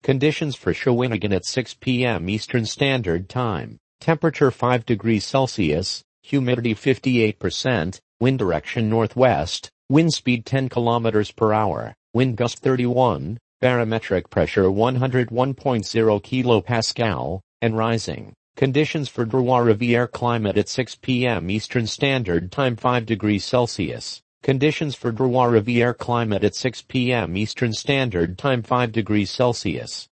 Conditions for Shawinigan at 6 p.m. Eastern Standard Time. Temperature 5 degrees Celsius, humidity 58%, wind direction northwest, wind speed 10 kilometers per hour, wind gust 31, barometric pressure 101.0 kilopascal, and rising. Conditions for Trois-Rivières climate at 6 p.m. Eastern Standard Time 5 degrees Celsius. Conditions for Trois-Rivières climate at 6 p.m. Eastern Standard Time 5 degrees Celsius.